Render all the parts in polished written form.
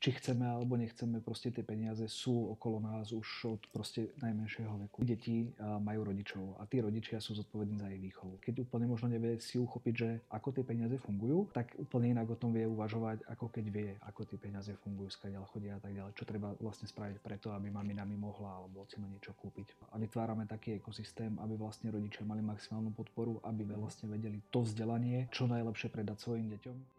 či chceme alebo nechceme, proste tie peniaze sú okolo nás už od proste najmenšieho veku. Deti majú rodičov a tí rodičia sú zodpovední za ich výchovu. Keď úplne možno nevie si uchopiť, že ako tie peniaze fungujú, tak úplne inak o tom vie uvažovať, ako keď vie, ako tie peniaze fungujú, skadiaľ chodia a tak ďalej. Čo treba vlastne spraviť preto, aby mamina mi mohla alebo ocino niečo kúpiť. A vytvárame taký ekosystém, aby vlastne rodičia mali maximálnu podporu, aby vlastne vedeli to vzdelanie čo najlepšie predať svojim deťom.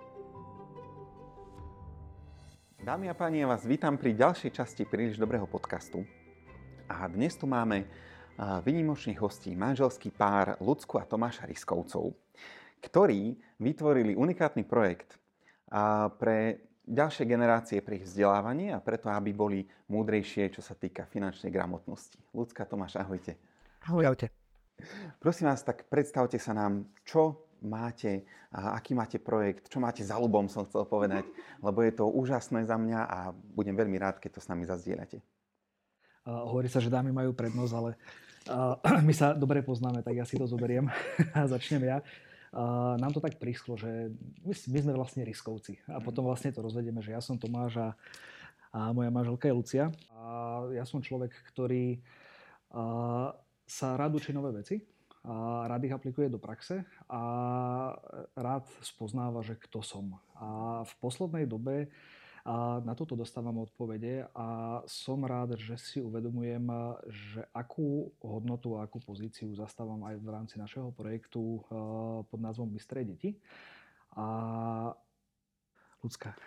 Dámy a páni, ja vás vítam pri ďalšej časti Príliš dobrého podcastu. A dnes tu máme výnimočných hostí, manželský pár Ľudsku a Tomáša Riskovcov, ktorí vytvorili unikátny projekt pre ďalšie generácie pri ich vzdelávanie a preto, aby boli múdrejšie, čo sa týka finančnej gramotnosti. Ľudská, Tomáš, ahojte. Ahojte. Prosím vás, tak predstavte sa nám, čo máte, aký máte projekt, čo máte za ľubom, som chcel povedať, lebo je to úžasné za mňa a budem veľmi rád, keď to s nami zazdieľate. Hovorí sa, že dámy majú prednosť, ale my sa dobre poznáme, tak ja si to zoberiem a začnem ja. Nám to tak prischlo, že my sme vlastne Riskovci a potom vlastne to rozvedieme, že ja som Tomáš a moja manželka je Lucia. A ja som človek, ktorý sa rád učí nové veci. A rád ich aplikuje do praxe a rád spoznáva, že kto som. A v poslednej dobe na toto dostávam odpovede a som rád, že si uvedomujem, že akú hodnotu a akú pozíciu zastávam aj v rámci našeho projektu pod názvom Bystré deti. A Ľudská.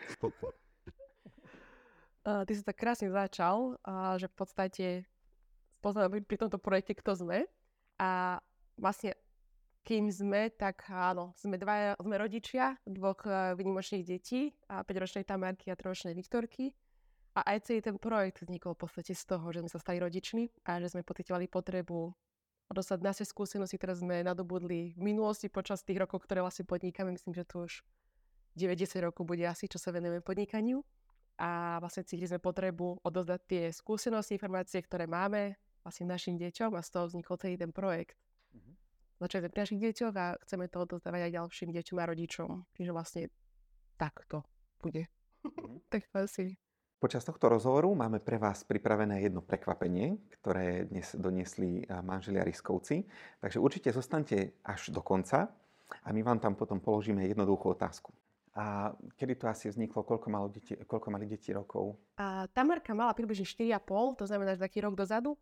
Ty si tak krásne začal, že v podstate spoznáme pri tomto projekte, kto sme. A vlastne, kým sme, tak áno, sme rodičia dvoch výnimočných detí, 5-ročnej Tamárky a 3-ročnej Viktorky. A aj celý ten projekt vznikol v podstate z toho, že sme sa stali rodičmi a že sme pocitovali potrebu dostať naše skúsenosti, ktoré sme nadobudli v minulosti počas tých rokov, ktoré vlastne podnikáme. Myslím, že tu už 90 rokov bude asi, čo sa venujeme podnikaniu. A vlastne cítili sme potrebu odozdať tie skúsenosti, informácie, ktoré máme vlastne našim deťom a z toho vznikol celý ten projekt. Začali sme pri našich deťoch a chceme to odozdávať aj ďalším deťom a rodičom. Čiže vlastne takto bude. Tak asi. Počas tohto rozhovoru máme pre vás pripravené jedno prekvapenie, ktoré dnes doniesli manželia Riskovci. Takže určite zostaňte až do konca a my vám tam potom položíme jednoduchú otázku. A kedy to asi vzniklo? Koľko mali deti rokov? Tamárka mala približne 4,5, to znamená, že taký rok dozadu.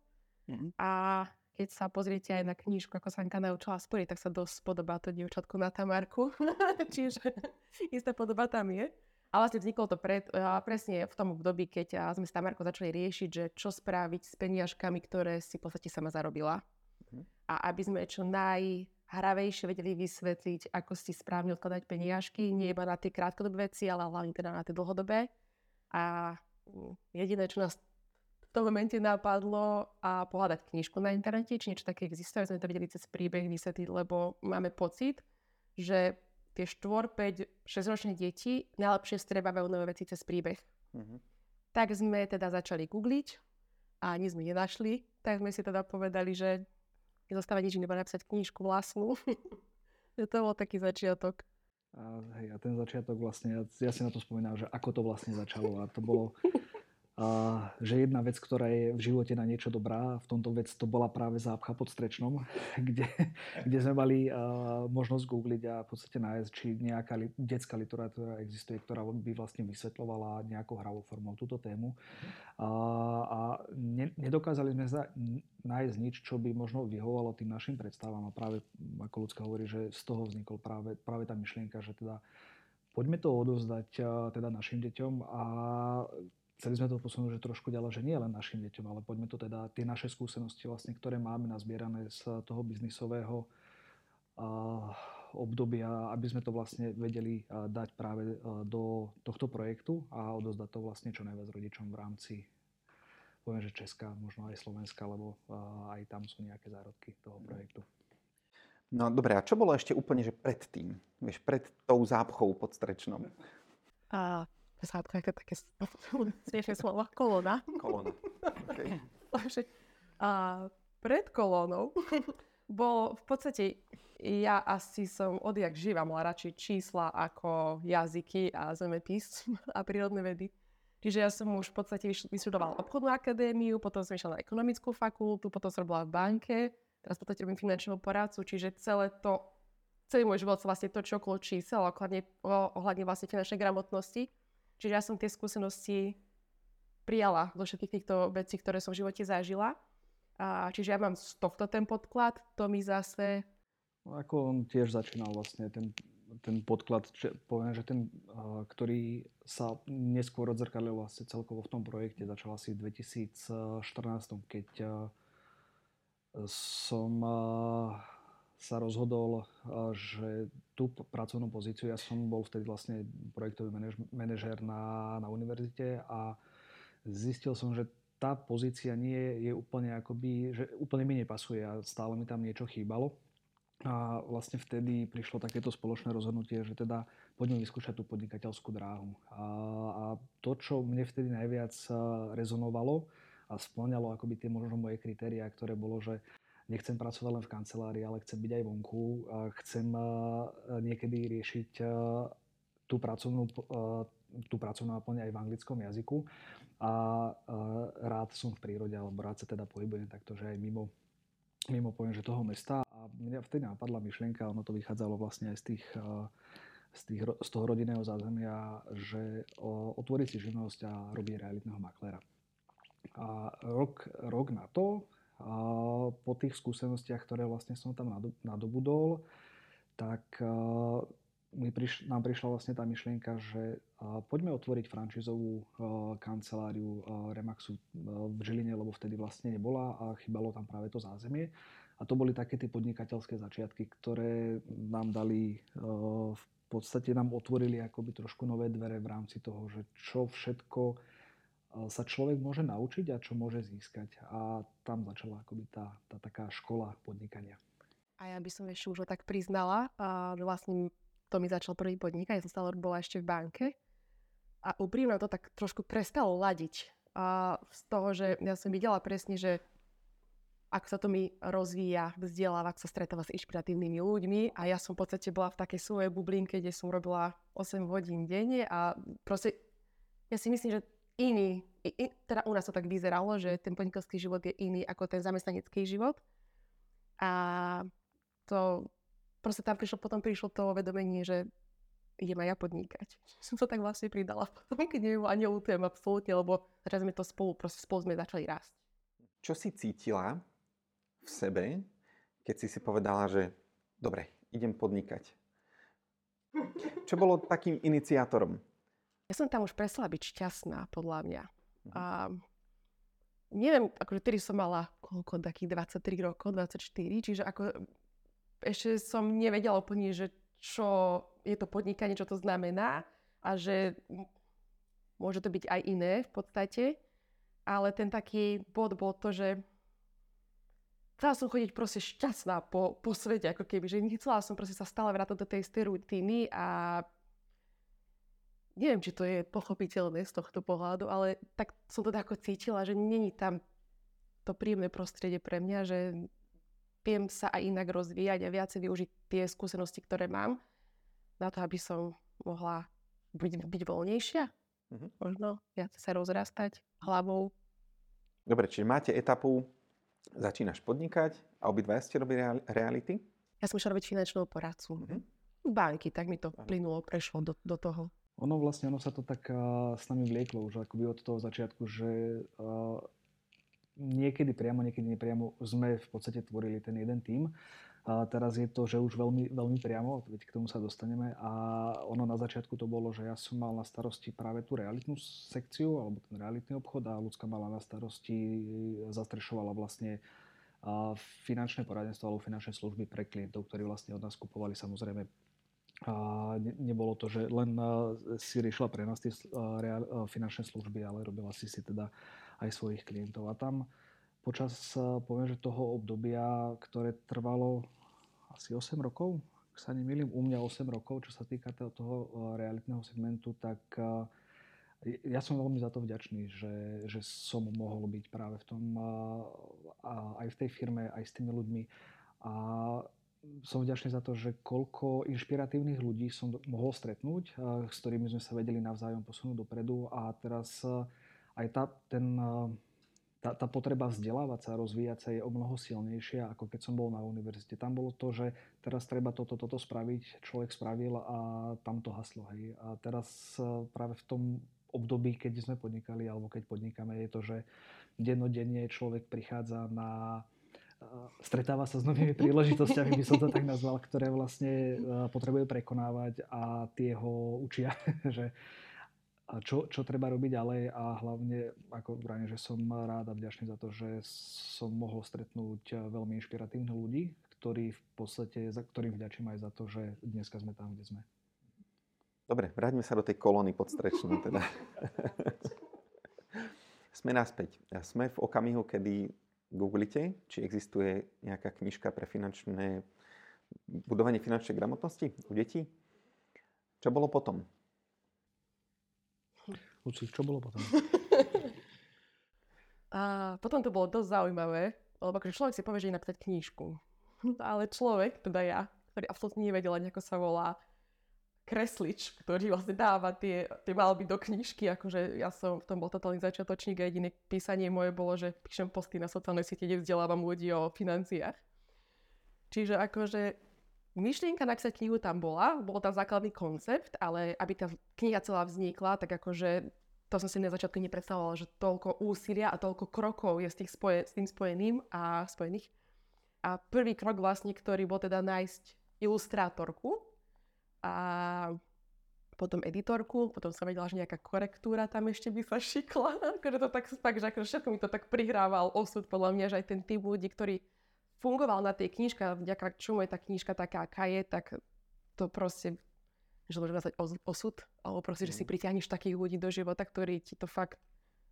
A keď sa pozriete aj na knižku, ako Sanka naučila sporiť, tak sa dosť podobá to dievčatko na Tamárku. Čiže istá podoba tam je. A vlastne vzniklo to presne v tom období, keď sme s Tamárkou začali riešiť, že čo spraviť s peniažkami, ktoré si v podstate sama zarobila. A aby sme čo najhravejšie vedeli vysvetliť, ako si správne odkladať peniažky, nie iba na tie krátkodobé veci, ale hlavne teda na tie dlhodobé. A jediné, čo nás v tom momente napadlo a pohľadať knižku na internete, či niečo také existuje, sme to vedeli cez príbeh vysvetliť, lebo máme pocit, že tie 4, 5, 6-ročné deti najlepšie strebávajú nové veci cez príbeh. Tak sme teda začali googliť a ani sme nenašli, tak sme si teda povedali, že nezostáva nič iba napísať knižku vlastnú. To bol taký začiatok. A ten začiatok vlastne, ja si na to spomínam, že ako to vlastne začalo a to bolo že jedna vec, ktorá je v živote na niečo dobrá, v tomto vec to bola práve zápcha pod strečnom, kde sme mali možnosť googliť a v podstate nájsť, či nejaká detská literatúra existuje, ktorá by vlastne vysvetľovala nejakou hravou formou túto tému. A nedokázali sme nájsť nič, čo by možno vyhovovalo tým našim predstavám. A práve, ako Ľudská hovorí, že z toho vznikol práve tá myšlienka, že teda poďme to odovzdať teda našim deťom a chceli sme to posunúť, že trošku ďalej, že nie len našim deťom, ale poďme to teda, tie naše skúsenosti vlastne, ktoré máme nazbierané z toho biznisového obdobia, aby sme to vlastne vedeli dať práve do tohto projektu a odozdať to vlastne čo najviac rodičom v rámci, poviem, že Česka, možno aj Slovenska, lebo aj tam sú nejaké zárodky toho projektu. No dobre, a čo bolo ešte úplne, že predtým? Vieš, pred tou zápchou pod strečnom? Zápcha, také smiešné slovo. Kolóna. Kolóna. Okay. Pred kolónou bolo v podstate, ja asi som odjak živa mala radšej čísla ako jazyky a zemepis a prírodné vedy. Čiže ja som už v podstate vyštudovala obchodnú akadémiu, potom som išla na ekonomickú fakultu, potom som bola v banke, teraz v podstate robím finančnú poradcu, čiže celý môj život sa vlastne točí okolo čísel, ohľadne vlastne finančnej gramotnosti. Čiže ja som tie skúsenosti prijala do všetkých týchto vecí, ktoré som v živote zažila. Čiže ja mám z tohto ten podklad, to mi zase... No, ako on tiež začínal vlastne ten podklad, poviem, že ten, ktorý sa neskôr odzrkadlil vlastne celkovo v tom projekte, začal asi v 2014, keď som sa rozhodol, že tú pracovnú pozíciu, ja som bol vtedy vlastne projektový manažér na univerzite a zistil som, že tá pozícia nie je úplne akoby, že úplne mi nepasuje a stále mi tam niečo chýbalo. A vlastne vtedy prišlo takéto spoločné rozhodnutie, že teda poďme vyskúšať tú podnikateľskú dráhu. A to, čo mne vtedy najviac rezonovalo a spĺňalo akoby tie možno moje kritériá, ktoré bolo, že nechcem pracovať len v kancelárii, ale chcem byť aj vonku. Chcem niekedy riešiť tú pracovnú náplň aj v anglickom jazyku. A rád som v prírode, alebo rád sa teda pohybujem takto, že aj mimo poviem, že toho mesta. A mňa vtedy napadla myšlienka, ono to vychádzalo vlastne aj z toho rodinného zázemia, že otvoriť si živnosť a robiť realitného makléra. A rok na to, po tých skúsenostiach, ktoré vlastne som tam nadobudol, tak nám prišla vlastne tá myšlienka, že poďme otvoriť franšízovú kanceláriu Remaxu v Žiline, lebo vtedy vlastne nebola a chýbalo tam práve to zázemie. A to boli také tie podnikateľské začiatky, ktoré nám dali, v podstate nám otvorili akoby trošku nové dvere v rámci toho, že čo všetko sa človek môže naučiť a čo môže získať. A tam začala akoby tá taká škola podnikania. A ja by som ešte už tak priznala, že vlastne to mi začal prvý podnikať, ja som stále bola ešte v banke a úprimne to tak trošku prestalo ladiť. Z toho, že ja som videla presne, že ako sa to mi rozvíja, vzdeláva, ako sa stretáva s inšpiratívnymi ľuďmi a ja som v podstate bola v takej svojej bublinke, kde som robila 8 hodín denne a proste ja si myslím, že teda u nás to tak vyzeralo, že ten podnikateľský život je iný ako ten zamestnanecký život a to proste tam prišlo to uvedomenie, že idem aj ja podnikať. Som to tak vlastne pridala. Keď neviem, ani ľutujem absolútne, lebo začali sme to spolu sme začali rásť. Čo si cítila v sebe, keď si povedala, že dobre, idem podnikať? Čo bolo takým iniciátorom? Ja som tam už prestala byť šťastná, podľa mňa. A neviem, akože tedy som mala takých 23 rokov, 24, čiže ako ešte som nevedela úplne, že čo je to podnikanie, čo to znamená a že môže to byť aj iné v podstate. Ale ten taký bod bol to, že chcela som chodiť proste šťastná po svete, ako keby, že nechcela som proste sa stále vrátiť do tej istej rutiny a neviem, či to je pochopiteľné z tohto pohľadu, ale tak som to ako cítila, že není tam to príjemné prostredie pre mňa, že viem sa aj inak rozvíjať a viacej využiť tie skúsenosti, ktoré mám, na to, aby som mohla byť voľnejšia. Možno viac sa rozrastať hlavou. Dobre, čiže máte etapu, začínaš podnikať a obidvaja ste robili reality? Ja som išla robiť finančnú poradcu. Banky, tak mi to plynulo, prešlo do toho. Ono sa to tak s nami vlieklo už akoby od toho začiatku, že niekedy priamo, niekedy nepriamo sme v podstate tvorili ten jeden tím. A teraz je to, že už veľmi, veľmi priamo, veď k tomu sa dostaneme. A ono na začiatku to bolo, že ja som mal na starosti práve tú realitnú sekciu, alebo ten realitný obchod a Ľudská mala na starosti, zastrešovala vlastne finančné poradenstvo alebo finančné služby pre klientov, ktorí vlastne od nás kupovali samozrejme. A nebolo to, že len si riešila pre nás tie finančné služby, ale robila si teda aj svojich klientov. A tam počas, poviem, že toho obdobia, ktoré trvalo asi 8 rokov, ak sa nemýlim, u mňa 8 rokov, čo sa týka toho realitného segmentu, tak ja som veľmi za to vďačný, že som mohol byť práve v tom, aj v tej firme, aj s tými ľuďmi. A som vďačný za to, že koľko inšpiratívnych ľudí som mohol stretnúť, s ktorými sme sa vedeli navzájom posunúť dopredu a teraz aj tá potreba vzdelávať sa, rozvíjať sa je o mnoho silnejšia, ako keď som bol na univerzite. Tam bolo to, že teraz treba toto spraviť, človek spravil a tam to haslo. Hej. A teraz práve v tom období, keď sme podnikali, alebo keď podnikáme, je to, že dennodenne človek prichádza stretáva sa s novými príležitosťami, by som to tak nazval, ktoré vlastne potrebuje prekonávať a tie ho učia, že čo treba robiť ďalej a hlavne, ako vrajím, že som rád a vďačný za to, že som mohol stretnúť veľmi inšpiratívnych ľudí, ktorí v podstate, za ktorým vďačím aj za to, že dneska sme tam, kde sme. Dobre, vráťme sa do tej kolóny podstrečnej teda. Sme naspäť. Sme v okamihu, kedy googlite, či existuje nejaká knižka pre budovanie finančnej gramotnosti u detí. Čo bolo potom? Luci, čo bolo potom? A potom to bolo dosť zaujímavé, lebo akože človek si povie, že ide napísať knižku. Ale človek, teda ja, ktorý absolútne nevedel, ako sa volá, kreslič, ktorý vlastne dáva tie malby do knižky, akože ja som v tom bol totálny začiatočník a jediné písanie moje bolo, že píšem posty na sociálnej siete, kde vzdelávam ľudí o financiách. Čiže akože myšlienka napísať knihu tam bol tam základný koncept, ale aby tá kniha celá vznikla, tak akože to som si na začiatku nepredstavovala, že toľko úsilia a toľko krokov je s tým spojených. A prvý krok vlastne, ktorý bol teda nájsť ilustrátorku, a potom editorku, potom som vedela, že nejaká korektúra tam ešte by sa šikla. Akože to tak fakt, že akože všetko mi to tak prihrával osud podľa mňa, že aj ten typ ľudí, ktorý fungoval na tej knižke, vďaka čomu je tá knižka taká, aká je, tak to proste, že môžem nazvať osud, alebo proste, že si pritiahneš takých ľudí do života, ktorí ti to fakt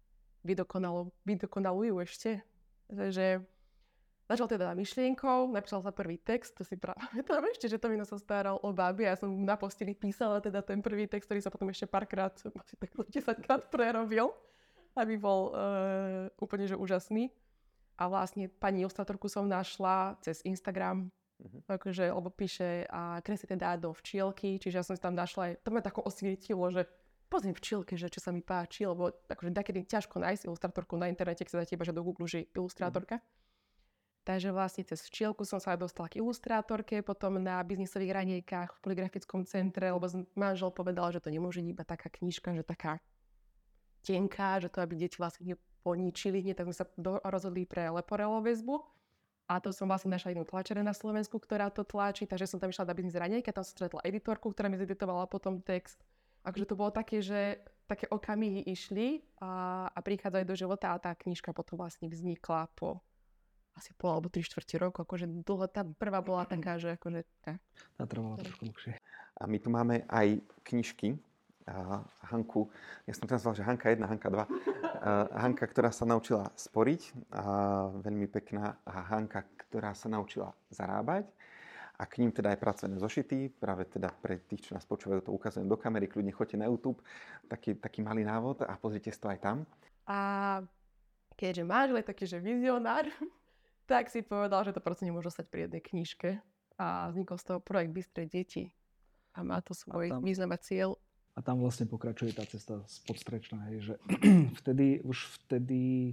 vydokonalujú ešte. Takže začal teda myšlienkou, napísal sa prvý text, to si pamätám ešte, že Tomino sa staral o báby a ja som na posteli písala teda ten prvý text, ktorý sa potom ešte párkrát, asi tak 10-krát prerobil, aby bol úplne že úžasný. A vlastne pani ilustrátorku som našla cez Instagram, akože, lebo píše a kreslí teda do včielky, čiže ja som si tam našla aj, to ma tako osvietilo, že pozriem včielke, že čo sa mi páči, lebo akože takedy ťažko nájsť ilustrátorku na internete, keď sa dá teba, že do Google, že ilustrátorka. Takže vlastne cez včielku som sa dostala k ilustrátorke, potom na biznisových ranejkách v poligrafickom centre, lebo manžel povedal, že to nemôže byť iba taká knižka, že taká tenká, že to aby deti vlastne neponičili hneď, tak sme sa rozhodli pre Leporello väzbu. A to som vlastne našla jednu tlačeru na Slovensku, ktorá to tlačí, takže som tam išla na biznis ranejka, tam som stretla editorku, ktorá mi zeditovala potom text. Akože to bolo také, že také okamihy išli a prichádzajú do života a tá knižka potom vlastne vznikla po asi pol alebo 3/4 roku, akože dlho, tá prvá bola taká, že akože... Tá trvala trošku dlhšie. A my tu máme aj knižky. Hanku, ja som teraz že Hanka 1, Hanka 2. Hanka, ktorá sa naučila sporiť, veľmi pekná, a Hanka, ktorá sa naučila zarábať. A k ním teda aj pracovné zošity, práve teda pre tých, čo nás počúvajú, to ukazujem do kamery, kľudne choďte na YouTube, taký malý návod a pozrite si to aj tam. A keďže manžel je taký, že vizionár, tak si povedal, že to proste nemôže ostať pri jednej knižke. A vznikol z toho projekt Bystré deti. A má to svoj význam a cieľ. A tam vlastne pokračuje tá cesta podstrečná, hej, že už vtedy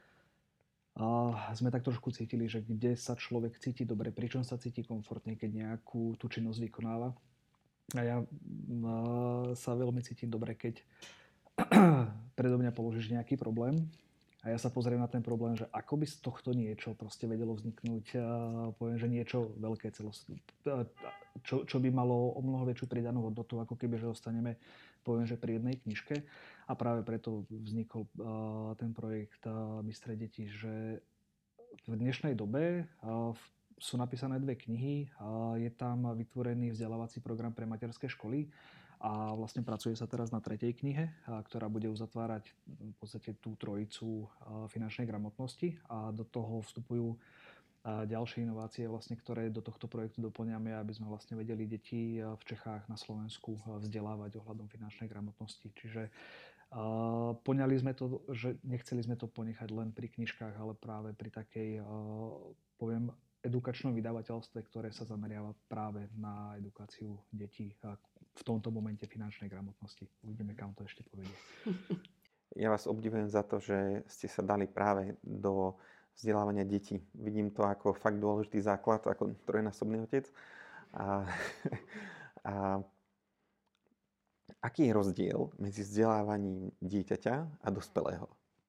sme tak trošku cítili, že kde sa človek cíti dobre, pričom sa cíti komfortne, keď nejakú tú činnosť vykonáva. A ja sa veľmi cítim dobre, keď predo mňa položíš nejaký problém a ja sa pozriem na ten problém, že ako by z tohto niečo proste vedelo vzniknúť, poviem, že niečo veľké čo by malo o mnoho väčšiu pridanú hodnotu, ako keby, že ostaneme, poviem, že pri jednej knižke. A práve preto vznikol ten projekt Bystré deti, že v dnešnej dobe sú napísané 2 knihy, je tam vytvorený vzdelávací program pre materské školy, a vlastne pracuje sa teraz na 3. knihe, ktorá bude uzatvárať v podstate tú trojicu finančnej gramotnosti a do toho vstupujú ďalšie inovácie, vlastne, ktoré do tohto projektu doplňame, aby sme vlastne vedeli deti v Čechách, na Slovensku vzdelávať ohľadom finančnej gramotnosti. Čiže poňali sme to, že nechceli sme to ponechať len pri knižkách, ale práve pri takej, poviem, edukačnom vydavateľstve, ktoré sa zameriava práve na edukáciu detí a v tomto momente finančnej gramotnosti. Uvidíme, kam to ešte povedie. Ja vás obdivujem za to, že ste sa dali práve do vzdelávania detí. Vidím to ako fakt dôležitý základ, ako trojnásobný otec. A, a aký je rozdiel medzi vzdelávaním dieťaťa a dospelého?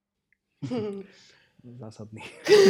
Zásadný.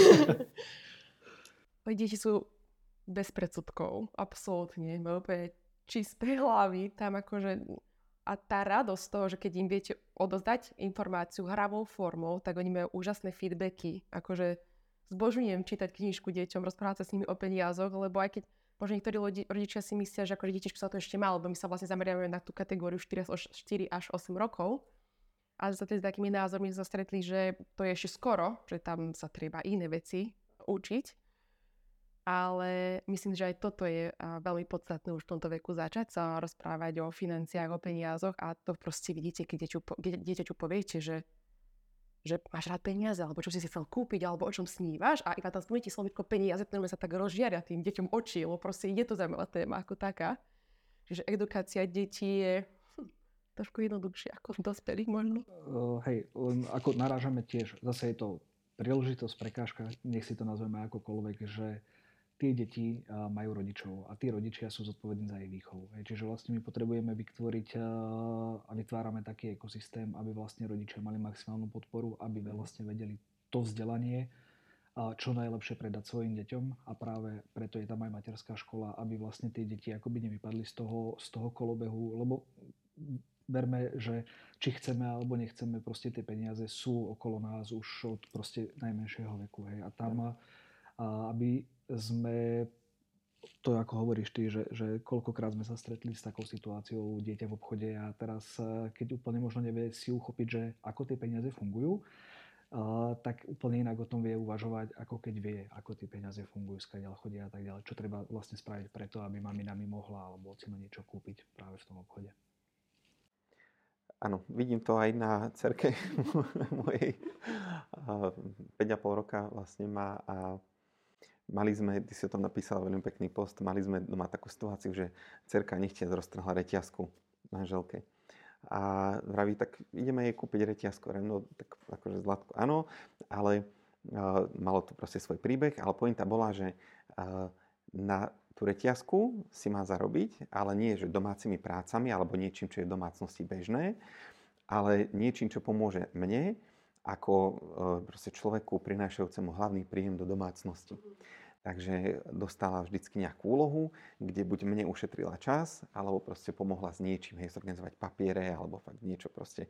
Deti sú bez predsudkov, absolútne. Majú úplne čisté hlavy. Tam akože... A tá radosť toho, že keď im viete odozdať informáciu hravou formou, tak oni majú úžasné feedbacky. Akože zbožňujem čítať knižku deťom, rozprávať sa s nimi o peniazoch, lebo aj keď možno niektorí rodičia si myslia, že akože detičku sa to ešte má, lebo my sa vlastne zameriavame na tú kategóriu 4 až 8 rokov. Ale za s takými názormi sa stretli, že to je ešte skoro, že tam sa treba iné veci učiť. Ale myslím, že aj toto je veľmi podstatné už v tomto veku začať sa rozprávať o financiách, o peniazoch a to proste vidíte, keď dieťaťu poviete, že máš rád peniaze, alebo čo si chcel kúpiť, alebo o čom snívaš a iba tam spomínate slovíčko peniaze, ktoré sa tak rozžiaria tým deťom oči, lebo proste je to zaujímavá téma ako taká. Čiže edukácia detí je trošku jednoduchšia ako dospelých možno. Hej, ako narážame tiež, zase je to príležitosť, prekážka, nech si to nazveme akokoľvek, že tie deti majú rodičov a tí rodičia sú zodpovední za ich výchovu. Čiže vlastne my potrebujeme vytvoriť a vytvárame taký ekosystém, aby vlastne rodičia mali maximálnu podporu, aby vlastne vedeli to vzdelanie čo najlepšie predať svojim deťom a práve preto je tam aj materská škola, aby vlastne tie deti akoby nevypadli z toho kolobehu, lebo verme, že či chceme alebo nechceme, proste tie peniaze sú okolo nás už od proste najmenšieho veku. Hej. A tam, aby sme, to ako hovoríš ty, že koľkokrát sme sa stretli s takou situáciou dieťa v obchode a teraz, keď úplne možno nevie si uchopiť, že ako tie peniaze fungujú, tak úplne inak o tom vie uvažovať, ako keď vie, ako tie peniaze fungujú, skadiaľ chodia a tak ďalej. Čo treba vlastne spraviť preto, aby mamina mi mohla alebo ocino niečo kúpiť práve v tom obchode. Áno, vidím to aj na dcerke mojej. 5,5 roka vlastne má a mali sme, ty si o tom napísala veľmi pekný post, mali sme doma takú situáciu, že dcerka nechtiac roztrhla reťazku manželke. A vraví, tak ideme jej kúpiť reťazku. No tak akože Zlatko, áno, ale malo to proste svoj príbeh, ale pointa bola, že na tú reťazku si má zarobiť, ale nie, že domácimi prácami alebo niečím, čo je v domácnosti bežné, ale niečím, čo pomôže mne ako proste človeku prinášajúcemu hlavný príjem do domácnosti. Takže dostala vždycky nejakú úlohu, kde buď mne ušetrila čas, alebo proste pomohla s niečím, hej, zorganizovať papiere, alebo fakt niečo proste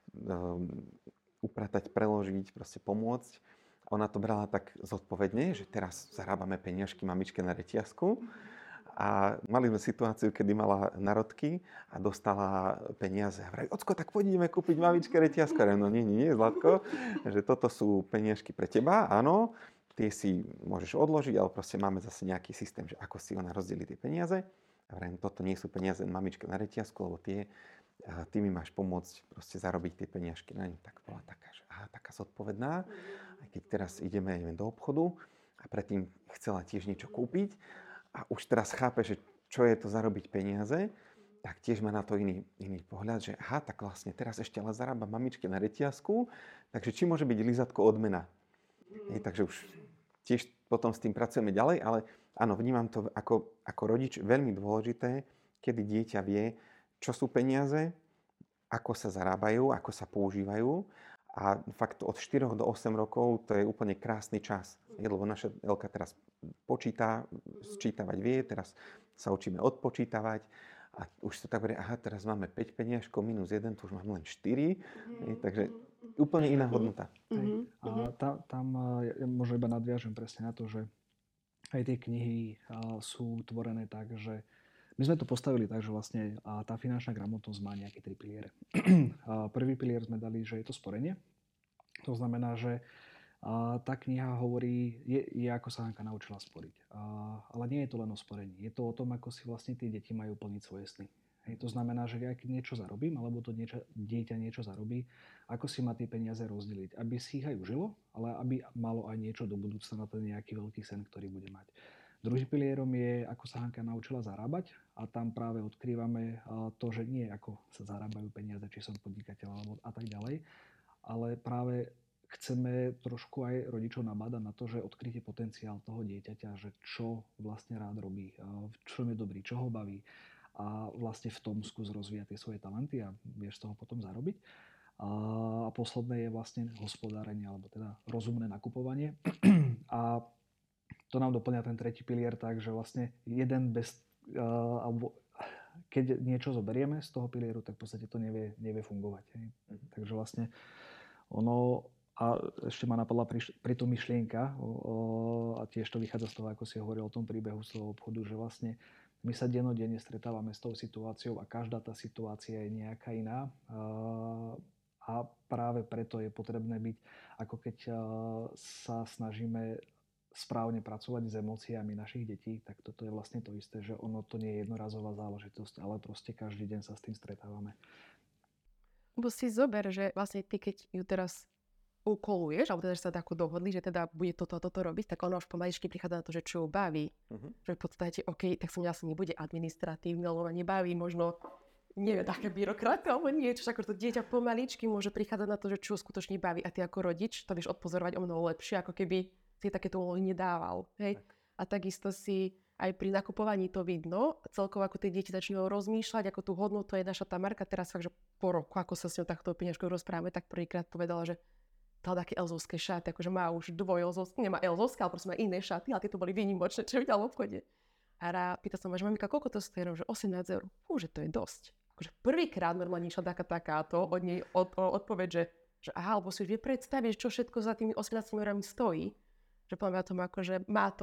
upratať, preložiť, proste pomôcť. Ona to brala tak zodpovedne, že teraz zarábame peniažky mamičke na reťazku. A mali sme situáciu, kedy mala narodky a dostala peniaze. A vraví, ocko, tak poďme kúpiť mamičke reťazku. No nie, Zlatko, že toto sú peniažky pre teba, áno. Tie si môžeš odložiť, ale proste máme zase nejaký systém, že ako si ona rozdelí tie peniaze. A vravím, toto nie sú peniaze mamičke na reťazku, lebo ty mi máš pomôcť proste zarobiť tie peniažky na ňu. Tak bola taká, že taká zodpovedná. Aj keď teraz ideme do obchodu a predtým chcela tiež niečo kúpiť, a už teraz chápe, že čo je to zarobiť peniaze, tak tiež má na to iný pohľad, že tak vlastne teraz ešte ale zarába mamičke na reťazku, takže či môže byť Lizatko odmena. Takže už tiež potom s tým pracujeme ďalej, ale áno, vnímam to ako rodič veľmi dôležité, kedy dieťa vie, čo sú peniaze, ako sa zarábajú, ako sa používajú. A fakt od 4 do 8 rokov to je úplne krásny čas. Lebo naša Elka teraz počíta, sčítavať vie, teraz sa učíme odpočítavať a už sa tak berie, teraz máme 5 peniažkov minus 1, to už máme len 4. Takže úplne iná hodnota. A tam ja možno iba nadviažem presne na to, že aj tie knihy sú tvorené tak, že my sme to postavili tak, že vlastne tá finančná gramotnosť má nejaké 3 piliere. Prvý pilier sme dali, že je to sporenie. To znamená, že tá kniha hovorí, je ako sa Hanka naučila sporiť. Ale nie je to len o sporení. Je to o tom, ako si vlastne tie deti majú plniť svoje sny. To znamená, že ja keď niečo zarobím, alebo to dieťa niečo zarobí, ako si má tie peniaze rozdeliť. Aby si ich aj užilo, ale aby malo aj niečo do budúcna na ten nejaký veľký sen, ktorý bude mať. Druhým pilierom je, ako sa Hanka naučila zarábať a tam práve odkrývame to, že nie ako sa zarábajú peniaze, či som podnikateľ alebo a tak ďalej, ale práve chceme trošku aj rodičov nabádať na to, že odkrytie potenciál toho dieťaťa, že čo vlastne rád robí, v čom je dobrý, čo ho baví a vlastne v tom skús rozvíjať tie svoje talenty a vieš z toho potom zarobiť. A posledné je vlastne hospodárenie, alebo teda rozumné nakupovanie. A to nám doplňa ten tretí pilier, takže vlastne jeden bez, alebo keď niečo zoberieme z toho pilieru, tak v podstate to nevie fungovať. Hej. Takže vlastne ono, a ešte ma napadla pri tom myšlienka, a tiež to vychádza z toho, ako si hovoril o tom príbehu z toho obchodu, že vlastne my sa dennodenne stretávame s tou situáciou a každá tá situácia je nejaká iná. A práve preto je potrebné byť, ako keď sa snažíme správne pracovať s emóciami našich detí, tak toto je vlastne to isté, že ono to nie je jednorazová záležitosť, ale proste každý deň sa s tým stretávame. Lebo si zober, že vlastne ty, keď ju teraz ukoluješ, alebo teda, že sa tako dohodli, že teda bude toto robiť, tak ono už pomaličky prichádza na to, že čo ju baví. Že v podstate, OK, tak som asi nebude administratívne, lebo ma nebaví možno, neviem, také byrokratka, alebo niečo, ako to dieťa pomaličky môže prichádzať na to, že čo skutočne baví a ty ako rodič to vieš odpozorovať o mnoho lepšie, ako keby si takéto úlohy nedával. Hej? A takisto si aj pri nakupovaní to vidno, celkovo ako tie deti začínajú rozmýšľať, ako tú hodnotu je naša Tamarka teraz fakt, že po roku, ako sa s ňou takto o peňažkou rozprávame, tak prvýkrát povedala, že dala také elzovské šaty, akože má už dvojelzovské, nemá elzovské, ale proste má iné šaty, ale tieto boli výnimočné, čo videla v obchode. A pýta som ma, že mamika, koľko to stojí? Že 18 €. Že to je dosť. Akože prvýkrát normálne išla takáto od nej odpoveď, že aha, alebo si už vie predstaviť, čo všetko za tými 18 € stojí. Že poviem ja tomu, akože má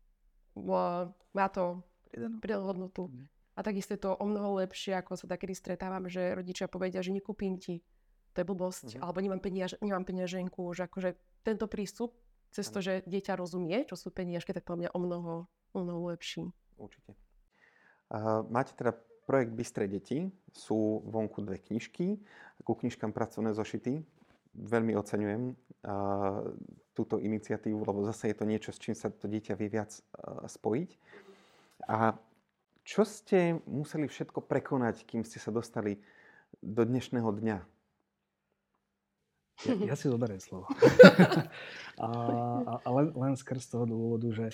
to pridanú hodnotu. A takisto je to o mnoho lepšie, ako sa takedy stretávame, že rodičia povedia, že nekúpim ti, to je blbosť, alebo nemám peňaženku, že akože tento prístup, cez to, že dieťa rozumie, čo sú peniažky, tak to mňa o mnoho lepší. Určite. Máte teda projekt Bystré deti, sú vonku 2 knižky, ku knižkám pracovné zošity. Veľmi oceňujem túto iniciatívu, lebo zase je to niečo, s čím sa to dieťa vie viac spojiť. A čo ste museli všetko prekonať, kým ste sa dostali do dnešného dňa? Ja si zoberiem slovo. a len skrz toho dôvodu, že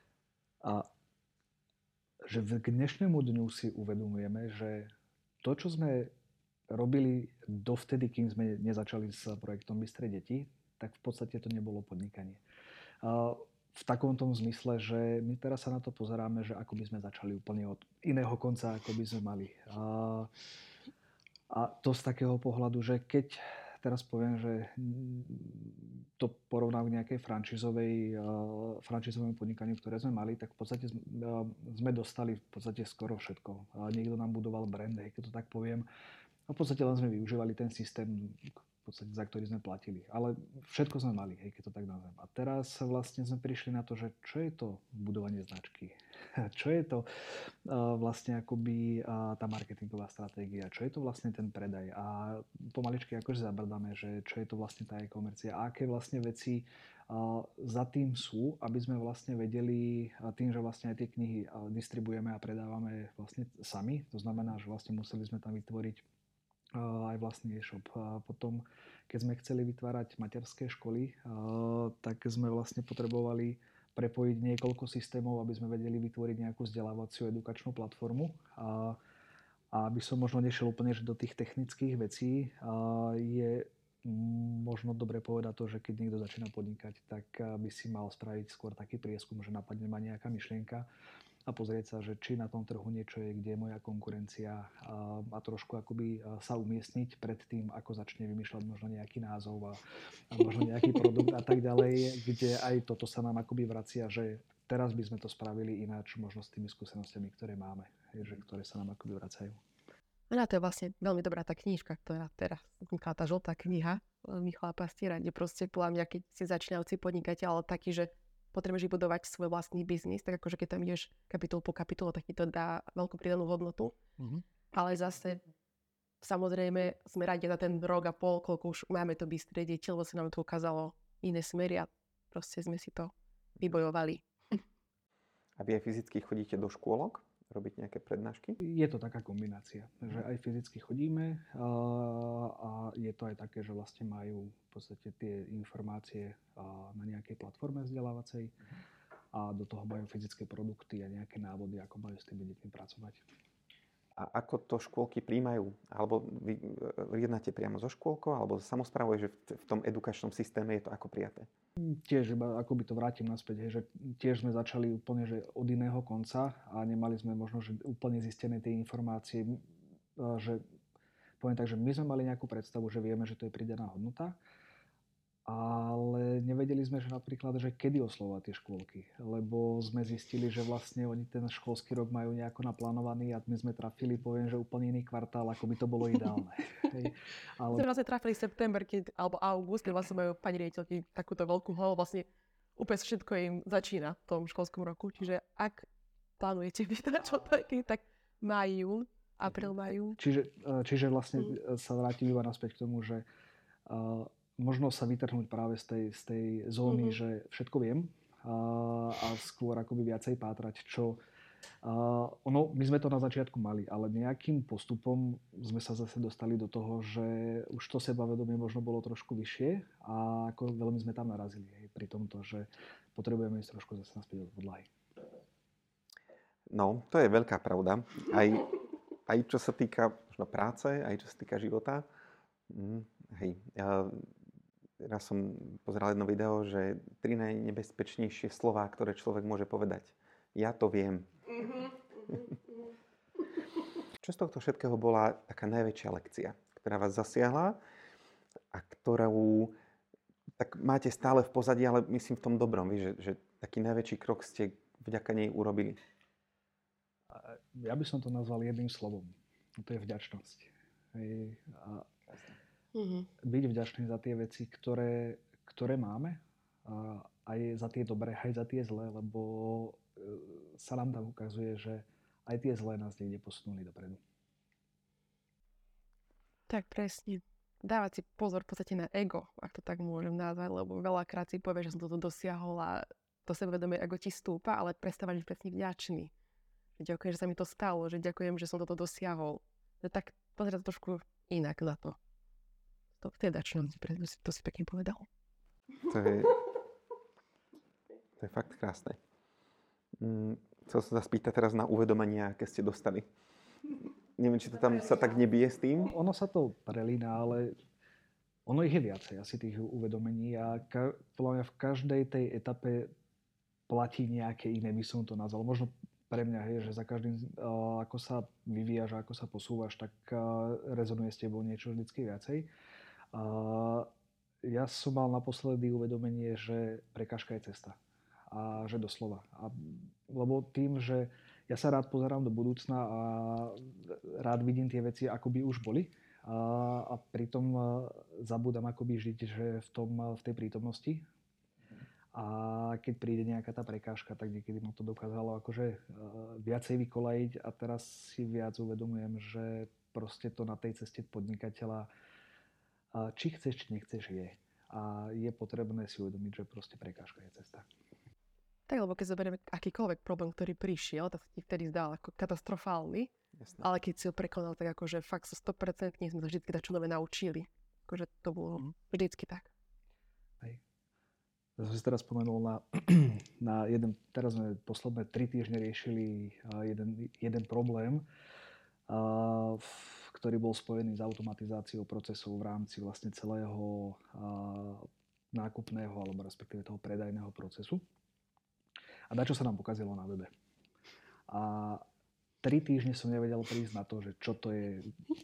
k dnešnému dňu si uvedomujeme, že to, čo sme robili dovtedy, kým sme nezačali s projektom Bystré deti, tak v podstate to nebolo podnikanie. V takom tom zmysle, že my teraz sa na to pozeráme, že ako by sme začali úplne od iného konca, ako by sme mali. A to z takého pohľadu, že keď teraz poviem, že to porovnám k nejakej franšízovému podnikaniu, ktoré sme mali, tak v podstate sme dostali v podstate skoro všetko. Niekto nám budoval brand, keď to tak poviem. A v podstate len sme využívali ten systém, v podstate, za ktorý sme platili. Ale všetko sme mali, keď to tak nazvem. A teraz vlastne sme prišli na to, že čo je to budovanie značky? Čo je to vlastne akoby tá marketingová stratégia? Čo je to vlastne ten predaj? A pomaličky akože zabrdáme, že čo je to vlastne tá e-komercia? A aké vlastne veci za tým sú, aby sme vlastne vedeli tým, že vlastne aj tie knihy distribuujeme a predávame vlastne sami. To znamená, že vlastne museli sme tam vytvoriť aj vlastný e-shop. A potom, keď sme chceli vytvárať materské školy, tak sme vlastne potrebovali prepojiť niekoľko systémov, aby sme vedeli vytvoriť nejakú vzdelávaciu edukačnú platformu. A aby som možno nešiel úplne do tých technických vecí, je možno dobre povedať to, že keď niekto začína podnikať, tak by si mal spraviť skôr taký prieskum, že napadne ma nejaká myšlienka a pozrieť sa, že či na tom trhu niečo je, kde je moja konkurencia a trošku akoby sa umiestniť pred tým, ako začne vymýšľať možno nejaký názov a možno nejaký produkt a tak ďalej, kde aj toto sa nám akoby vracia, že teraz by sme to spravili ináč, možno s tými skúsenostiami, ktoré máme, ktoré sa nám akoby vracajú. No to je vlastne veľmi dobrá tá knižka, ktorá teraz vznikla, tá žltá kniha Michala Pastiera, kde proste podľa mňa, keď si začínajúci podnikateľ, ale taký, že potrebuješ vybudovať svoj vlastný biznis, tak akože keď tam ideš kapitolu po kapitolu, tak ti to dá veľkú pridanú hodnotu. Ale zase, samozrejme, sme radi na ten rok a pol, koľko už máme to bystré deti, lebo sa nám to ukázalo iné smery a proste sme si to vybojovali. A vy aj fyzicky chodíte do škôlok? Robiť nejaké prednášky? Je to taká kombinácia, že aj fyzicky chodíme a je to aj také, že vlastne majú v podstate tie informácie na nejakej platforme vzdelávacej a do toho majú fyzické produkty a nejaké návody, ako majú s tými deťmi pracovať. A ako to škôlky príjmajú? Alebo vy jednáte priamo so škôlkou, alebo samosprávou, že v tom edukačnom systéme je to ako prijaté? Tiež iba akoby to vrátim naspäť, že tiež sme začali úplne že od iného konca a nemali sme možno že úplne zistené tie informácie, že poviem tak, že my sme mali nejakú predstavu, že vieme, že to je pridaná hodnota, ale nevedeli sme, že napríklad, že kedy oslovať tie škôlky, lebo sme zistili, že vlastne oni ten školský rok majú nejako naplánovaný a my sme trafili, poviem, že úplne iný kvartál, ako by to bolo ideálne. Hej. Ale... Sme vlastne trafili september, alebo august, keď vlastne majú pani riaditeľky takúto veľkú hlavu, vlastne úplne všetko im začína v tom školskom roku, čiže ak plánujete vydať čo taký, tak máj, jún, apríl, máj, jún. Čiže vlastne sa vrátim iba naspäť k tomu, že možno sa vytrhnúť práve z tej zóny, že všetko viem a skôr akoby viacej pátrať, čo... my sme to na začiatku mali, ale nejakým postupom sme sa zase dostali do toho, že už to sebavedomie možno bolo trošku vyššie a ako veľmi sme tam narazili pri tomto, že potrebujeme ísť trošku zase naspäť od podlahy. No, to je veľká pravda. Aj čo sa týka možno práce, aj čo sa týka života. Hej. Raz som pozeral jedno video, že 3 najnebezpečnejšie slová, ktoré človek môže povedať. Ja to viem. Čo z tohto všetkého bola taká najväčšia lekcia, ktorá vás zasiahla a ktorú tak máte stále v pozadí, ale myslím v tom dobrom, že taký najväčší krok ste vďaka nej urobili? Ja by som to nazval jedným slovom. To je vďačnosť. Byť vďačný za tie veci, ktoré máme, aj za tie dobré, aj za tie zlé, lebo sa nám tam ukazuje, že aj tie zlé nás niekde posunuli dopredu. Tak presne. Dávať si pozor v podstate na ego, ak to tak môžem nazvať, lebo veľakrát si povie, že som toto dosiahol a to sebavedomie ego ti stúpa, ale prestávať byť presne vďačný. Že ďakujem, že sa mi to stalo, že ďakujem, že som toto dosiahol. Že tak pozrieť trošku inak na to. To je vďačnosť, to si pekne povedal. To je fakt krásne. Chcel som sa spýtať teraz na uvedomenia, aké ste dostali. Neviem, či to tam sa tak nebije s tým. Ono sa to prelína, ale ono ich je viacej asi tých uvedomení a podľa mňa v každej tej etape platí nejaké iné, by som to nazval. Možno pre mňa je, že za každým, ako sa vyvíjaš a ako sa posúvaš, tak rezonuje s tebou niečo vždycky viacej. Ja som mal naposledy uvedomenie, že prekážka je cesta. A že doslova. Lebo tým, že ja sa rád pozerám do budúcna a rád vidím tie veci, ako by už boli. A pritom zabúdam akoby žiť že v tej prítomnosti. A keď príde nejaká tá prekážka, tak niekedy ma to dokázalo akože viacej vykolajiť a teraz si viac uvedomujem, že proste to na tej ceste podnikateľa či chceš, či nechceš je. A je potrebné si uvedomiť, že proste prekážka je cesta. Tak, lebo keď zoberieme akýkoľvek problém, ktorý prišiel, tak sa ti vtedy zdal ako katastrofálny. Jasné. Ale keď si ho prekonal, tak akože fakt so 100% sme sa vždy dačo nové naučili. Akože to bolo vždycky tak. Hej. Ja som si teraz spomenul na jeden, teraz sme posledné 3 týždne riešili jeden problém, ktorý bol spojený s automatizáciou procesov v rámci vlastne celého nákupného alebo respektíve toho predajného procesu. A dačo sa nám pokazilo na webe. A 3 týždne som nevedel prísť na to, že čo to je.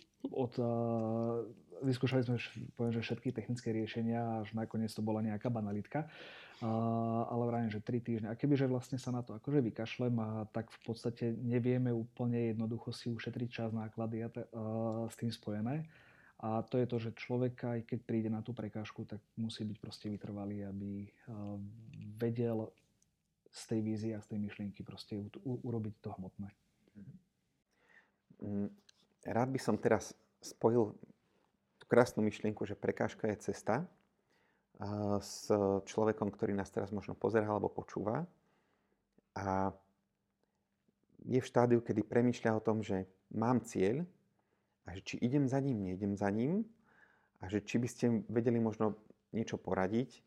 Vyskúšali sme poviem, že všetky technické riešenia, až nakoniec to bola nejaká banalitka. Ale vrajím, že 3 týždne. A kebyže vlastne sa na to akože vykašlem, tak v podstate nevieme úplne jednoducho si ušetriť čas, náklady s tým spojené. A to je to, že človek, aj keď príde na tú prekážku, tak musí byť proste vytrvalý, aby vedel z tej vízie a z tej myšlienky proste urobiť to hmotné. rád by som teraz spojil tú krásnu myšlienku, že prekážka je cesta s človekom, ktorý nás teraz možno pozerá alebo počúva a je v štádiu, kedy premýšľa o tom, že mám cieľ a že či idem za ním, neidem za ním a že či by ste vedeli možno niečo poradiť,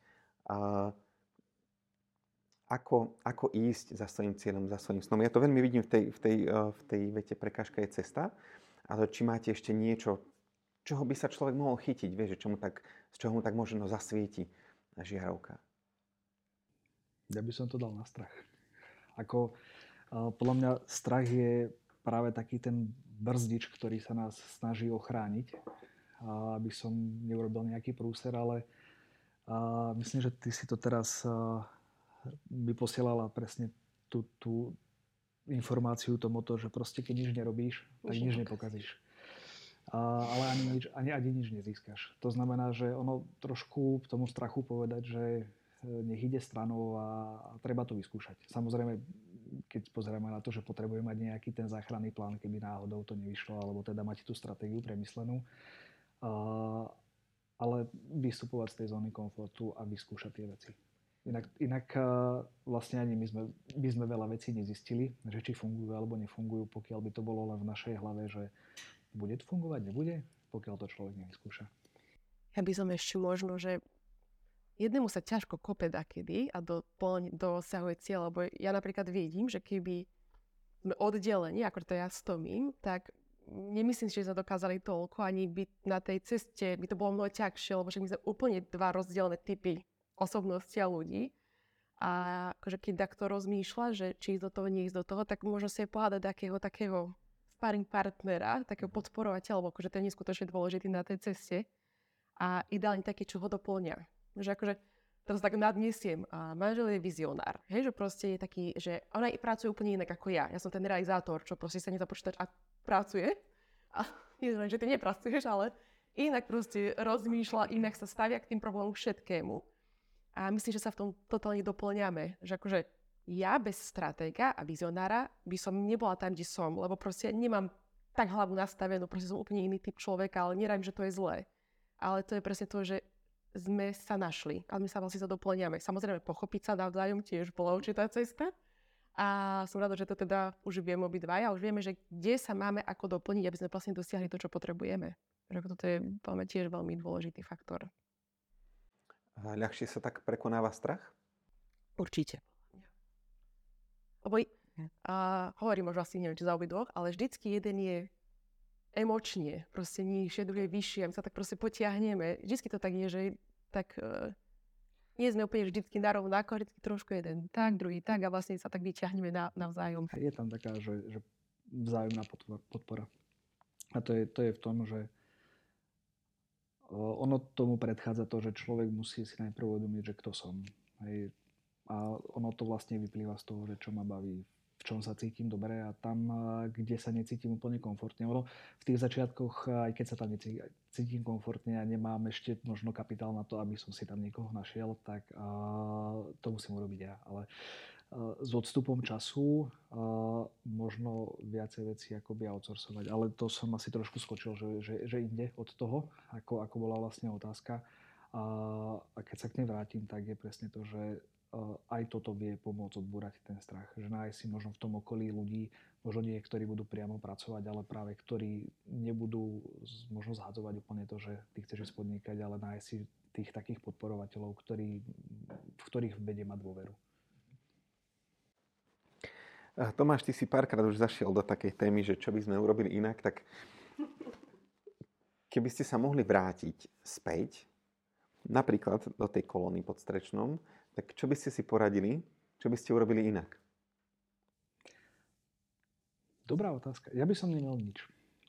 ako ísť za svojím cieľom, za svojím snom. Ja to veľmi vidím v tej vete prekážka je cesta, ale či máte ešte niečo, čoho by sa človek mohol chytiť, vieš, z čoho mu tak možno zasvieti žiarovka. Ja by som to dal na strach. Podľa mňa strach je práve taký ten brzdič, ktorý sa nás snaží ochrániť, aby som neurobil nejaký prúser, ale myslím, že ty si to teraz by posielala presne tú informáciu tomuto, že proste keď nič nerobíš, tak nič nepokazíš. Ale ani nič nezískaš. To znamená, že ono trošku tomu strachu povedať, že nech ide stranou a treba to vyskúšať. Samozrejme, keď pozeráme na to, že potrebujeme mať nejaký ten záchranný plán, keby náhodou to nevyšlo, alebo teda mať tú stratégiu premyslenú. Ale vystupovať z tej zóny komfortu a vyskúšať tie veci. Inak vlastne ani my sme veľa vecí nezistili, že či fungujú alebo nefungujú, pokiaľ by to bolo len v našej hlave, že bude to fungovať, nebude, pokiaľ to človek nevyskúša. Ja by som ešte možno, že jednému sa ťažko kope dakedy a dosahuje cieľ, lebo ja napríklad vidím, že keby sme oddelení, ako to ja s Tomím, tak nemyslím si, že sa dokázali toľko, ani by na tej ceste by to bolo mnoho ťažšie, lebo my sme úplne dva rozdielne typy osobnosti a ľudí. A akože keď takto rozmýšľa, že či ísť do toho, nie ísť do toho, tak možno si pohľadať takého sparring partnera, takého podporovateľa, lebo akože to je neskutočne dôležitý na tej ceste. A ideálne taký, čo ho doplňa. Že akože to tak nadniesiem. A manžel je vizionár. Hej, že proste je taký, že ona pracuje úplne inak ako ja. Ja som ten realizátor, čo proste sa nedá počítať a pracuje. A nie že ty nepracuješ, ale inak proste rozmýšľa, inak sa stavia k tým problémom všetkému. A myslím, že sa v tom totálne doplňame. Že akože ja bez stratéga a vizionára by som nebola tam, kde som, lebo proste nemám tak hlavu nastavenú, proste som úplne iný typ človeka, ale nerám, že to je zlé. Ale to je presne to, že sme sa našli a my sa vlastne doplňame. Samozrejme, pochopiť sa navzájom tiež bola určitá cesta. A som rada, že to teda už vieme obidvaja a už vieme, že kde sa máme ako doplniť, aby sme vlastne dosiahli to, čo potrebujeme. Toto je tiež veľmi dôležitý faktor. A ľahšie sa tak prekonáva strach? Určite. Lebo hovorím už asi neviem, či za obidvoch, ale vždycky jeden je emočne, proste nižšie, druhý je vyššie a my sa tak proste potiahneme. Vždycky to tak je, že tak nie sme úplne vždycky narovnako, vždycky trošku jeden tak, druhý tak a vlastne sa tak vyťahneme navzájom. Je tam taká, že vzájomná podpora. A to je v tom, že ono tomu predchádza to, že človek musí si najprv uvedomiť, že kto som. Hej. A ono to vlastne vyplýva z toho, že čo ma baví, v čom sa cítim dobre a tam, kde sa necítim úplne komfortne. Ono v tých začiatkoch, aj keď sa tam cítim komfortne a nemám ešte možno kapitál na to, aby som si tam niekoho našiel, tak to musím urobiť ja. Ale s odstupom času možno viacej veci akoby outsourcovať. Ale to som asi trošku skočil, že inde od toho, ako bola vlastne otázka. A keď sa k nej vrátim, tak je presne to, že aj toto vie pomôcť odbúrať ten strach. Že nájsť si možno v tom okolí ľudí, možno nie, ktorí budú priamo pracovať, ale práve ktorí nebudú možno zhadzovať úplne to, že ty chceš podnikať, ale nájsť si tých takých podporovateľov, v ktorých vedie mať dôveru. Tomáš, ty si párkrát už zašiel do takej témy, že čo by sme urobili inak, tak keby ste sa mohli vrátiť späť, napríklad do tej kolóny pod Strečnom, tak čo by ste si poradili, čo by ste urobili inak? Dobrá otázka. Ja by som nemal nič.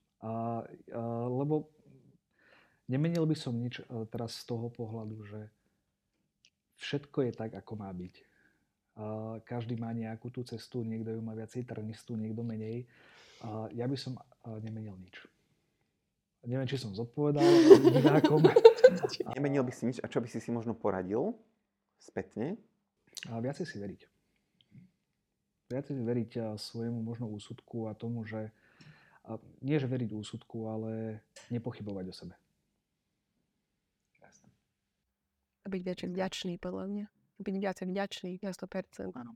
Lebo nemenil by som nič teraz z toho pohľadu, že všetko je tak, ako má byť. Každý má nejakú tú cestu, niekto ju má viacej trnistú, niekto menej. Ja by som nemenil nič. Neviem, či som zodpovedal divákom. Nemenil by si nič a čo by si možno poradil spätne? Viacej si veriť. Viacej veriť svojemu možno úsudku a tomu, že A nie, že veriť úsudku, ale nepochybovať o sebe. Krásne. A byť viac vďačný, podľa mňa. Byť viac vďačný na 100%. Áno.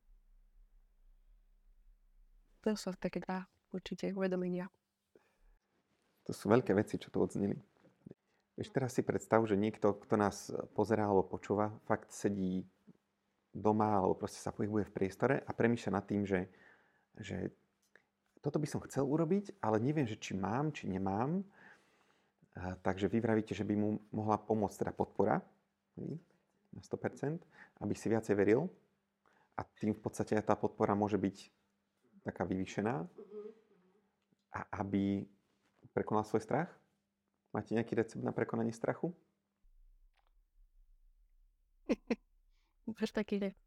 To sú také dva určite uvedomenia. To sú veľké veci, čo tu odzneli. Vieš, teraz si predstav, že niekto, kto nás pozerá alebo počúva, fakt sedí doma alebo proste sa pohybuje v priestore a premýšľa nad tým, že toto by som chcel urobiť, ale neviem, že či mám, či nemám. Takže vy vravíte, že by mu mohla pomôcť teda podpora na 100%, aby si viacej veril a tým v podstate tá podpora môže byť taká vyvýšená a aby prekonal svoj strach? Máte nejaký recept na prekonanie strachu? Máš taký, že...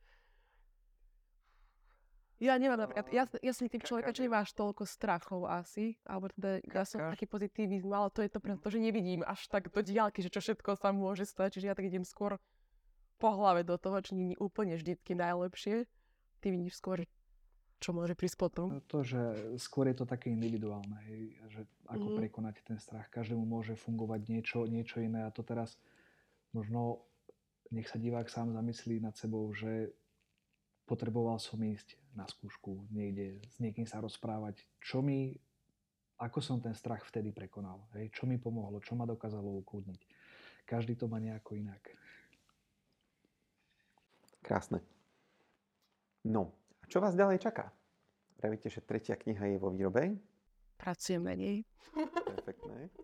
Ja nemám napríklad, ja som tým človeka, že nemáš toľko strachov asi, alebo teda ja som taký pozitivizm, ale to je to preto, že nevidím až tak do diaľky, že čo všetko sa môže stať, čiže ja tak idem skôr po hlave do toho, čo nie je úplne vždycky najlepšie. Ty vidíš skôr, čo môže prísť potom. To, že skôr je to také individuálne, že ako prekonať ten strach. Každému môže fungovať niečo iné a to teraz možno nech sa divák sám zamyslí nad sebou, že potreboval som ísť na skúšku niekde, s niekým sa rozprávať. Ako som ten strach vtedy prekonal? Hej? Čo mi pomohlo? Čo ma dokázalo ukludniť? Každý to má nejako inak. Krásne. No, a čo vás ďalej čaká? Pravíte, že 3. kniha je vo výrobe. Pracujem menej. Perfektné.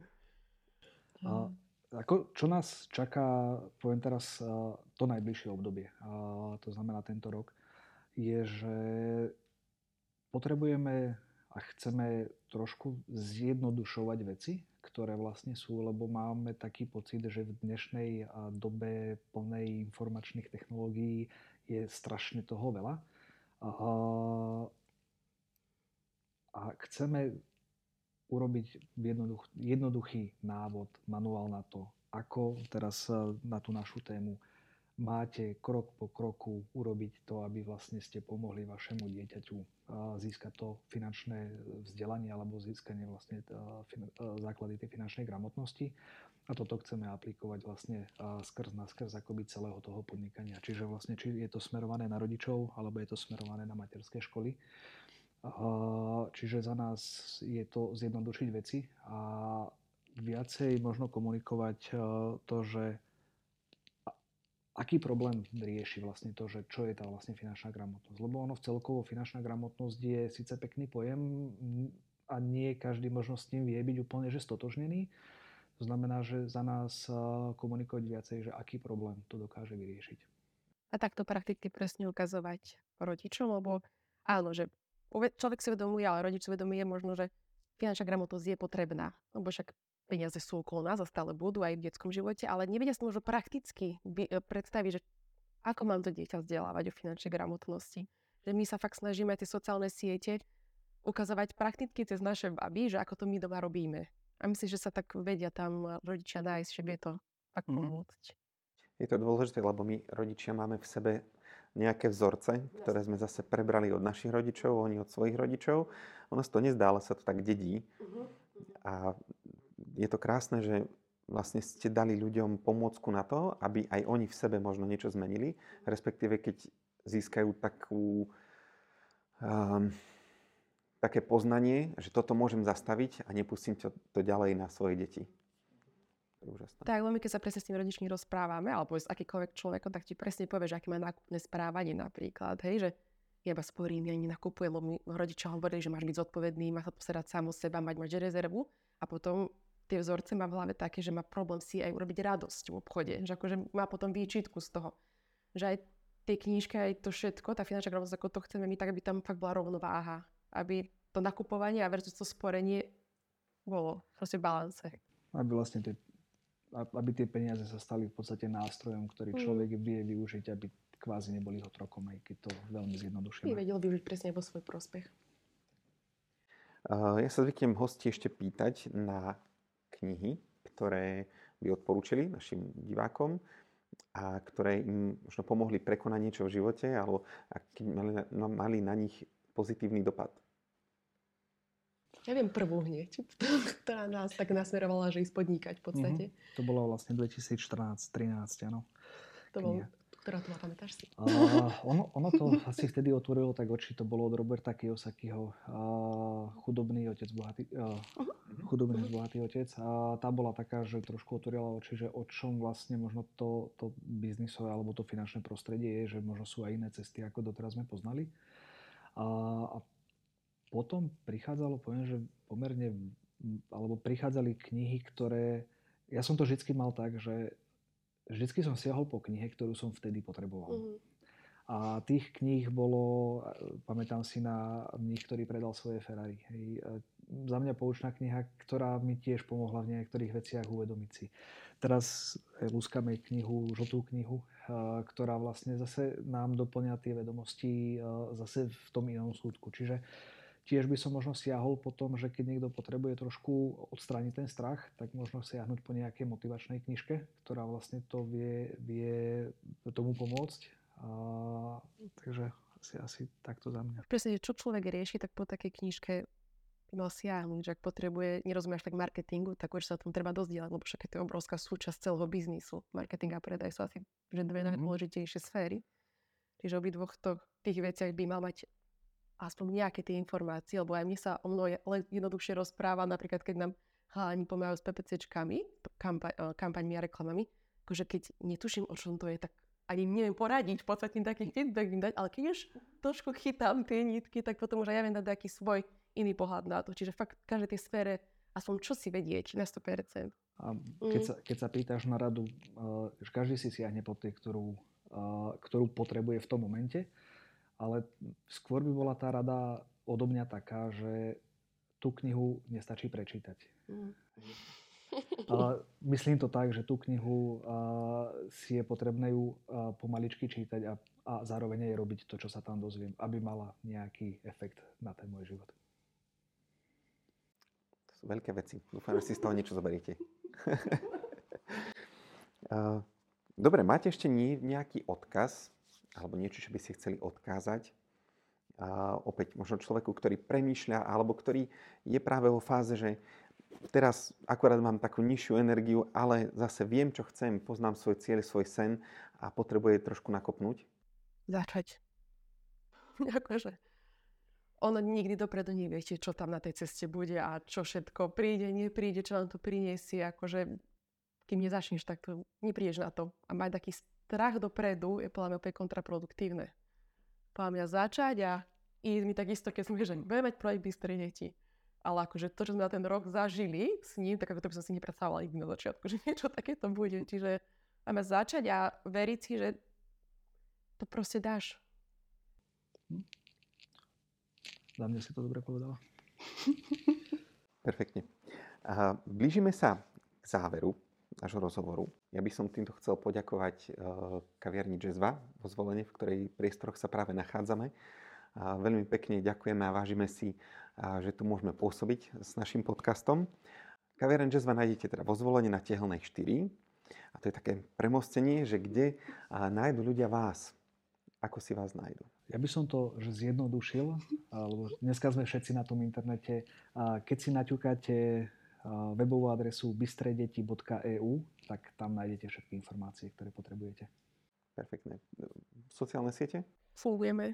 Čo nás čaká, poviem teraz, to najbližšie obdobie, to znamená tento rok, je, že potrebujeme a chceme trošku zjednodušovať veci, ktoré vlastne sú, lebo máme taký pocit, že v dnešnej dobe plnej informačných technológií je strašne toho veľa. A chceme urobiť jednoduchý návod, manuál na to, ako teraz na tú našu tému máte krok po kroku urobiť to, aby vlastne ste pomohli vašemu dieťaťu získať to finančné vzdelanie alebo získanie vlastne základy tej finančnej gramotnosti. A toto chceme aplikovať vlastne skrz na skrz akoby celého toho podnikania. Čiže vlastne či je to smerované na rodičov alebo je to smerované na materské školy. Čiže za nás je to zjednodušiť veci a viacej možno komunikovať to, že aký problém rieši vlastne to, že čo je tá vlastne finančná gramotnosť. Lebo ono celkovo finančná gramotnosť je síce pekný pojem a nie každý možno s tým vie byť úplne že stotožnený. To znamená, že za nás komunikovať viacej, že aký problém to dokáže vyriešiť. A takto prakticky presne ukazovať rodičom, lebo áno, že človek si uvedomuje, ale rodič si uvedomuje možno, že finančná gramotnosť je potrebná, lebo však peniaze sú okolo nás a stále budú aj v detskom živote, ale nevedia si možno prakticky predstaviť, že ako mám to dieťa vzdelávať o finančnej gramotnosti. Že my sa fakt snažíme tie sociálne siete ukazovať prakticky cez naše baby, že ako to my doma robíme. A myslím, že sa tak vedia tam rodičia nájsť, že vie to fakt pomôcť. Je to dôležité, lebo my rodičia máme v sebe nejaké vzorce, ktoré sme zase prebrali od našich rodičov, oni od svojich rodičov. Ono sa to nezdá, ale sa to tak dedí. A je to krásne, že vlastne ste dali ľuďom pomôcku na to, aby aj oni v sebe možno niečo zmenili, respektíve keď získajú také poznanie, že toto môžem zastaviť a nepustím to ďalej na svoje deti. Úžasné. Tak, veľmi keď sa presne s tým rodičmi rozprávame, alebo s akýkoľvek človekom, tak ti presne povie, že aké má nákupné správanie napríklad, hej, že ja iba sporím, ja nenakupujem, lebo mi rodičia hovorili, že máš byť zodpovedný, máš sa postarať sám o seba, mať rezervu a potom tie vzorce má v hlave také, že má problém si aj urobiť radosť v obchode, že akože má potom výčitku z toho, že aj tie knížky, aj to všetko, tá finančná gramotnosť, ako to chceme my, tak aby tam fakt bola rovnováha, aby to nakupovanie a versus to sporenie bolo proste v balance. Aby tie peniaze sa stali v podstate nástrojom, ktorý človek vie využiť, aby kvázi neboli otrokom, aj keď to veľmi zjednodušíme. Vedel využiť presne vo svoj prospech. Ja sa zvyknem hosti ešte pýtať na knihy, ktoré by odporúčili našim divákom a ktoré im možno pomohli prekonať niečo v živote alebo mali na nich pozitívny dopad. Neviem prvú hneď, ktorá nás tak nasmerovala, že ísť podnikať v podstate. To bolo vlastne 2014-13, áno. Ktorá to má, pamätáš si? Ono to asi vtedy otvorilo tak oči, to bolo od Roberta Kiyosakiho, Chudobný bohatý otec. A tá bola taká, že trošku otvorila oči, že o čom vlastne možno to biznisové alebo to finančné prostredie je, že možno sú aj iné cesty, ako doteraz sme poznali. A potom poviem, že alebo prichádzali knihy, ktoré, ja som to vždycky mal tak, že vždycky som siahol po knihe, ktorú som vtedy potreboval. A tých kníh bolo, pamätám si na mních, ktorý predal svoje Ferrari. Hej. Za mňa poučná kniha, ktorá mi tiež pomohla v niektorých veciach uvedomiť si. Teraz lúskame žltú knihu, ktorá vlastne zase nám doplňa tie vedomosti zase v tom inom súdku. Čiže tiež by som možno siahol po tom, že keď niekto potrebuje trošku odstrániť ten strach, tak možno siahnuť po nejakej motivačnej knižke, ktorá vlastne to vie tomu pomôcť. Takže asi takto za mňa. Presne, čo človek rieši, tak po takej knižke by mal siahnuť, že ak potrebuje, nerozumieš tak marketingu, tak už sa o tom treba dozdielať, lebo však je to obrovská súčasť celého biznisu. Marketing a predaj sú asi dve najdôležitejšie sféry. Čiže obidvoch tých veciach by mal mať aspoň nejaké tie informácie, lebo aj mne sa o mnoho jednoduchšie rozpráva, napríklad keď nám chalani pomáhajú s PPCčkami, kampaňmi a reklamami, akože keď netuším, o čom to je, tak ani neviem poradiť, v podstate taký feedback im dať, ale keď už trošku chytám tie nitky, tak potom už aj ja viem dať taký svoj iný pohľad na to. Čiže fakt v každej tej sfére aspoň čo si vedieť na 100%. A keď sa pýtaš na radu, že každý si siahne po tej, ktorú potrebuje v tom momente, ale skôr by bola tá rada odo mňa taká, že tú knihu nestačí prečítať. Myslím to tak, že tú knihu si je potrebné ju pomaličky čítať a zároveň aj robiť to, čo sa tam dozviem, aby mala nejaký efekt na ten môj život. To sú veľké veci. Dúfam, že si z toho niečo zoberiete. Dobre, máte ešte nejaký odkaz alebo niečo, čo by ste chceli odkázať opäť možno človeku, ktorý premýšľa alebo ktorý je práve vo fáze, že teraz akorát mám takú nižšiu energiu, ale zase viem, čo chcem, poznám svoj cieľ, svoj sen a potrebuje trošku nakopnúť? Začať. Akože ono nikdy dopredu neviete, čo tam na tej ceste bude a čo všetko príde, nepríde, čo vám to priniesie. Akože kým nezačneš, tak to neprídeš na to. A mať taký strach dopredu je podľa mňa úplne kontraproduktívne. Podľa mňa začať a ísť mi takisto, keď som že budem mať projekt Bystré deti. Ale akože to, čo sme na ten rok zažili s ním, tak ako to by som si nepredstavovala nikdy na začiatku, že niečo takéto bude. Čiže máme začať a veriť si, že to proste dáš. Za mňa si to dobre povedala. Perfektne. Blížime sa k záveru nášho rozhovoru. Ja by som týmto chcel poďakovať kaviarni Jazva vo Zvolenie, v ktorej priestoroch sa práve nachádzame. Veľmi pekne ďakujeme a vážime si, že tu môžeme pôsobiť s našim podcastom. Kaviareň Jazva nájdete teda vo Zvolenie na Tehelnej 4. A to je také premostenie, že kde nájdu ľudia vás. Ako si vás nájdu? Ja by som to zjednodušil, lebo dneska sme všetci na tom internete. Keď si naťukáte webovú adresu bystredeti.eu, tak tam nájdete všetky informácie, ktoré potrebujete. Perfektne. Sociálne siete? Fungujeme.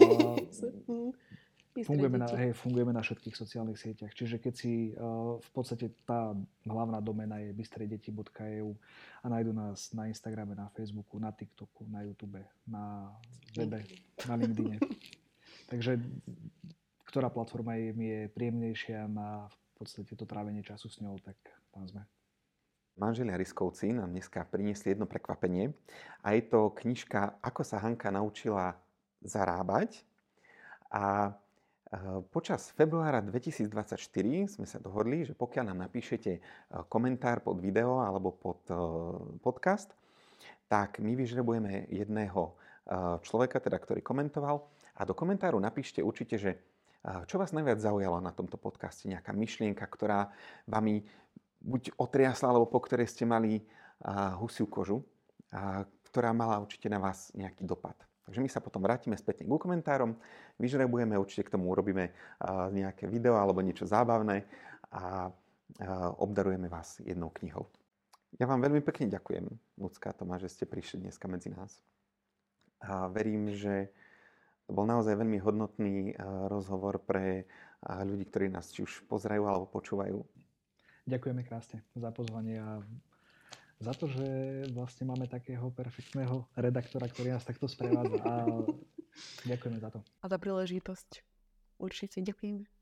Fungujeme na všetkých sociálnych sieťach. Čiže keď si v podstate tá hlavná domena je bystredeti.eu a nájdu nás na Instagrame, na Facebooku, na TikToku, na YouTube, na webe, na LinkedIne. Takže ktorá platforma mi je príjemnejšia na v podstate to trávenie času s ňou, tak tam sme. Manželia Riskovci nám dneska priniesli jedno prekvapenie a je to knižka Ako sa Hanka naučila zarábať. A počas februára 2024 sme sa dohodli, že pokiaľ nám napíšete komentár pod video alebo pod podcast, tak my vyžrebujeme jedného človeka, teda, ktorý komentoval a do komentáru napíšte určite, že čo vás najviac zaujalo na tomto podcaste, nejaká myšlienka, ktorá vami buď otriasla, alebo po ktorej ste mali husiu kožu, ktorá mala určite na vás nejaký dopad. Takže my sa potom vrátime späť k komentárom, vyžrebujeme, určite k tomu urobíme nejaké video alebo niečo zábavné a obdarujeme vás jednou knihou. Ja vám veľmi pekne ďakujem, Ľudská a Tomáš, že ste prišli dneska medzi nás. A verím, že to bol naozaj veľmi hodnotný rozhovor pre ľudí, ktorí nás či už pozerajú alebo počúvajú. Ďakujeme krásne za pozvanie a za to, že vlastne máme takého perfektného redaktora, ktorý nás takto sprevádza. A ďakujeme za to. A za príležitosť. Určite ďakujem.